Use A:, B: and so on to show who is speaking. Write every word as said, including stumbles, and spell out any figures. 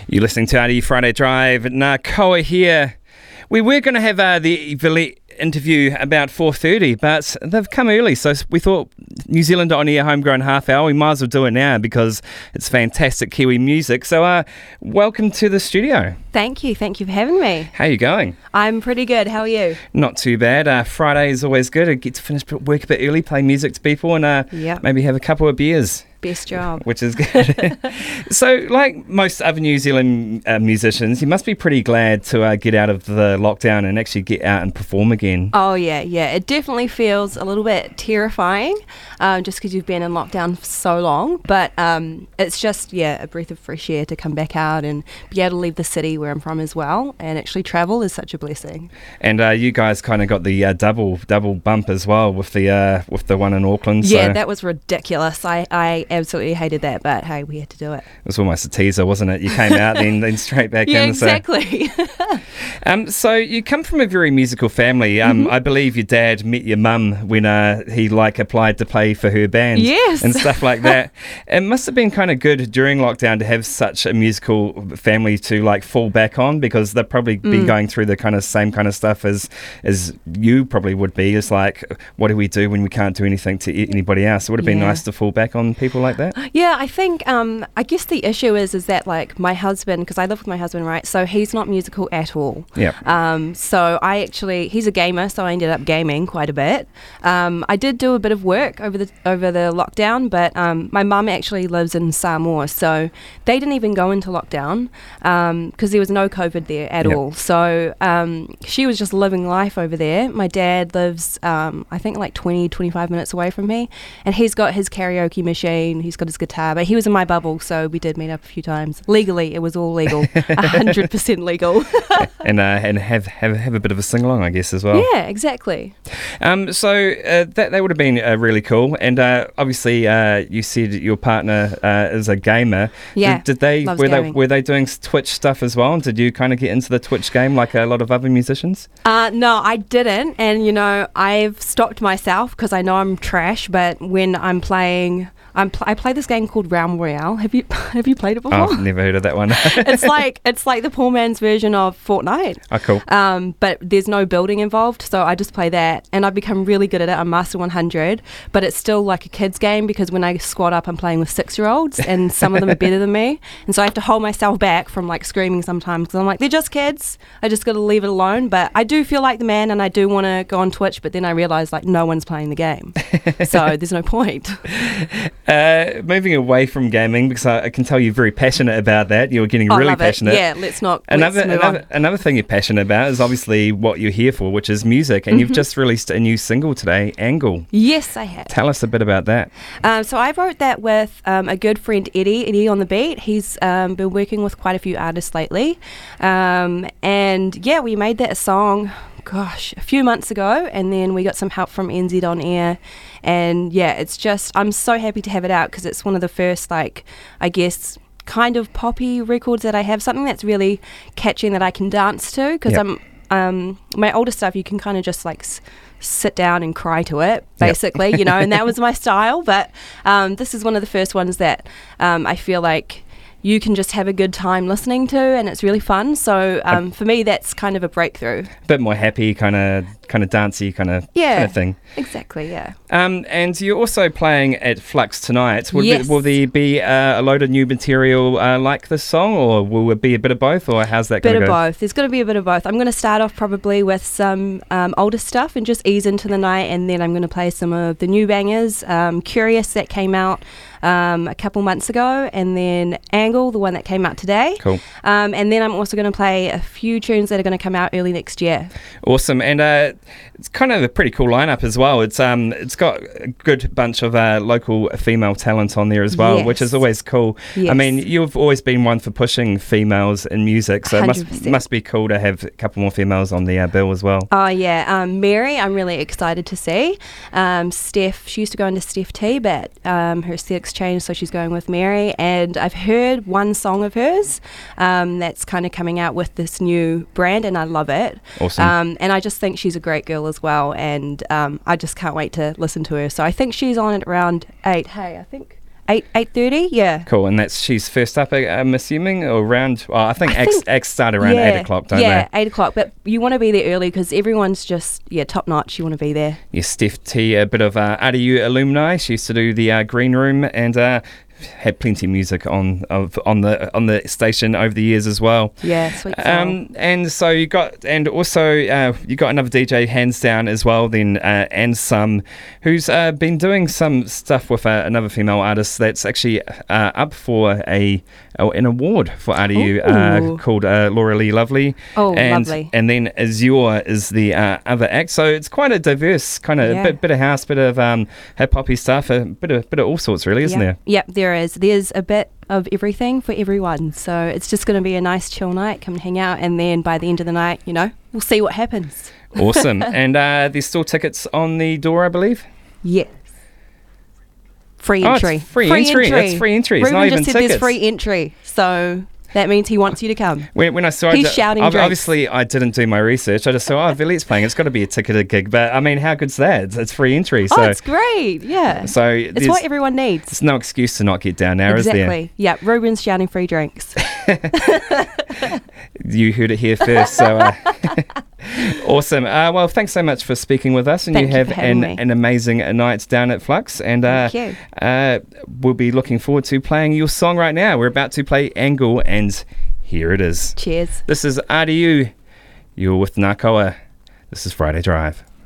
A: You're listening to R D Friday Drive. Ngā Koa here. We were going to have uh, the Villette interview about four thirty, but they've come early, so we thought New Zealand On Air Homegrown Half Hour, we might as well do it now because it's fantastic Kiwi music. So uh, welcome to the studio.
B: Thank you. Thank you for having me.
A: How are you going?
B: I'm pretty good. How are you?
A: Not too bad. Uh, Friday is always good. I get to finish work a bit early, play music to people, and uh,
B: Yep.
A: maybe have a couple of beers.
B: Best job.
A: Which is good. So, like most other New Zealand uh, musicians, you must be pretty glad to uh, get out of the lockdown and actually get out and perform again.
B: Oh, yeah, yeah. It definitely feels a little bit terrifying um, just because you've been in lockdown for so long. But um, it's just, yeah, a breath of fresh air to come back out and be able to leave the city where I'm from as well. And actually travel is such a blessing.
A: And uh, you guys kind of got the uh, double double bump as well with the uh, with the one in Auckland.
B: Yeah,
A: so
B: that was ridiculous. I, I absolutely hated that, but hey, we had to do it.
A: It was almost a teaser, wasn't it? You came out, then then straight back
B: yeah,
A: in.
B: exactly.
A: So. um, so you come from a very musical family. Um,
B: Mm-hmm.
A: I believe your dad met your mum when uh, he like applied to play for her band.
B: Yes.
A: And stuff like that. It must have been kind of good during lockdown to have such a musical family to like fall back on, because they've probably
B: Mm.
A: been going through the kind of same kind of stuff as as you probably would be. It's like, what do we do when we can't do anything to anybody else? It would have been
B: Yeah.
A: nice to fall back on people like that.
B: Yeah, I think, um, I guess the issue is, is that like my husband, because I live with my husband, right? So he's not musical at all.
A: Yeah.
B: Um, so I actually, he's a gamer, so I ended up gaming quite a bit. Um, I did do a bit of work over the over the lockdown, but um, my mum actually lives in Samoa, so they didn't even go into lockdown because um, there was no COVID there at
A: Yep.
B: all. So um, she was just living life over there. My dad lives, um, I think, like twenty, twenty-five minutes away from me, and he's got his karaoke machine, he's got his guitar, but he was in my bubble, so we did meet up a few times. Legally, it was all legal, one hundred percent legal.
A: and uh, and have, have have a bit of a sing along, I guess, as well.
B: Yeah, exactly.
A: Um, so uh, that that would have been uh, really cool. And uh, obviously, uh, you said your partner uh, is a gamer.
B: Yeah,
A: Did, did they
B: loves
A: were
B: gaming.
A: they were they doing Twitch stuff as well? And did you kind of get into the Twitch game like a lot of other musicians?
B: Uh, no, I didn't. And, you know, I've stopped myself because I know I'm trash, but when I'm playing... I'm pl- I play this game called Realm Royale. Have you have you played it before?
A: Oh, I've never heard of that one.
B: it's like it's like the poor man's version of Fortnite.
A: Oh, cool.
B: Um, but there's no building involved, so I just play that, and I've become really good at it. I'm Master one hundred, but it's still like a kid's game because when I squad up, I'm playing with six-year-olds, and some of them are better than me, and so I have to hold myself back from like screaming sometimes because I'm like, they're just kids. I just got to leave it alone. But I do feel like the man, and I do want to go on Twitch, but then I realise like no one's playing the game, so there's no point.
A: Uh, moving away from gaming, because I, I can tell you're very passionate about that. You're getting
B: I
A: really
B: love
A: passionate.
B: It. Yeah, let's not.
A: Another
B: let's move
A: another
B: on.
A: another thing you're passionate about is obviously what you're here for, which is music. And
B: Mm-hmm.
A: you've just released a new single today, Angle.
B: Yes, I have.
A: Tell us a bit about that.
B: Um, so I wrote that with um, a good friend, Eddie, Eddie on the beat. He's um, been working with quite a few artists lately. Um, and yeah, we made that song, gosh, a few months ago. And then we got some help from N Z On Air. And yeah, it's just, I'm so happy to have it out because it's one of the first, like, I guess, kind of poppy records that I have. Something that's really catchy and that I can dance to because
A: Yep.
B: I'm, um, my older stuff, you can kind of just like s- sit down and cry to it, basically, you know, and that was my style. But um, this is one of the first ones that um, I feel like you can just have a good time listening to, and it's really fun. So um, for me, that's kind of a breakthrough.
A: A bit more happy, kind of kind of dancey kind of
B: Yeah.
A: kind of thing.
B: Exactly, yeah.
A: Um, and you're also playing at Flux tonight. Will,
B: Yes.
A: there, will there be uh, a load of new material uh, like this song, or will it be a bit of both, or how's that
B: Bit
A: going
B: of
A: to go?
B: both. There's going to be a bit of both. I'm going to start off probably with some um, older stuff and just ease into the night, and then I'm going to play some of the new bangers. Um, Curious, that came out um, a couple months ago, and then Angle, the one that came out today.
A: Cool.
B: Um, and then I'm also going to play a few tunes that are going to come out early next year.
A: Awesome. And uh, it's kind of a pretty cool lineup as well. It's um, it's got a good bunch of uh, local female talent on there as well,
B: Yes.
A: which is always cool. I
B: Yes.
A: mean, you've always been one for pushing females in music, so it must
B: one hundred percent.
A: must be cool to have a couple more females on the uh, bill as well.
B: Oh, yeah. Um, Mary, I'm really excited to see. Um, Steph, she used to go into Steph T, but um, her aesthetics changed, so she's going with Mary. And I've heard one song of hers um, that's kind of coming out with this new brand, and I love it.
A: Awesome.
B: Um, and I just think she's a great girl as well, and um, I just can't wait to listen to her. So I think she's on at around eight. Hey, I think eight eight thirty. Yeah.
A: Cool, and that's she's first up, I'm assuming, or around. Well, I think
B: I
A: acts,
B: think-
A: acts start around
B: yeah,
A: eight o'clock, don't
B: yeah,
A: they?
B: eight o'clock. But you want to be there early because everyone's just yeah top notch. You want to be there.
A: Yes, Steph T, a bit of uh, R D U alumni. She used to do the uh, green room and uh, had plenty of music on of on the on the station over the years as well.
B: Yeah, sweet. soul.
A: Um, and so you got, and also uh, you got another D J, hands down as well. Then uh, and some, who's uh, been doing some stuff with uh, another female artist that's actually uh, up for a oh, an award for R D U uh,
B: Ooh.
A: called uh, Laura Lee Lovely.
B: Oh,
A: and,
B: lovely.
A: And then Azure is the uh, other act. So it's quite a diverse kind of
B: Yeah.
A: bit, bit of house, bit of um, hip hoppy stuff, a bit of bit of all sorts, really, isn't
B: yeah.
A: there?
B: Yep, there is. There's a bit of everything for everyone. So it's just going to be a nice chill night. Come and hang out, and then by the end of the night, you know, we'll see what happens.
A: Awesome. And uh, there's still tickets on the door, I believe.
B: Yes. Free
A: Oh, it's
B: entry.
A: free entry. That's free entry. It's
B: Ruben
A: not
B: just
A: even
B: said
A: tickets.
B: there's free entry, so that means he wants you to come.
A: When, when I saw
B: He's
A: it,
B: shouting
A: ob-
B: drinks.
A: obviously I didn't do my research. I just saw, oh, Villette's playing. It's got to be a ticketed gig. But I mean, how good's that? It's, it's free entry. So,
B: oh, it's great. Yeah.
A: so
B: it's
A: there's,
B: what everyone needs.
A: there's no excuse to not get down now,
B: Exactly. Yeah. Ruben's shouting free drinks.
A: is there? You heard it here first. So uh, awesome. Uh, well, thanks so much for speaking with us. And
B: Thank
A: you
B: you
A: have
B: for having
A: an,
B: me.
A: an amazing night down at Flux. And uh,
B: Thank you.
A: uh, we'll be looking forward to playing your song right now. We're about to play Angle, and here it is.
B: Cheers.
A: This is R D U. You're with Nā Koa. This is Friday Drive.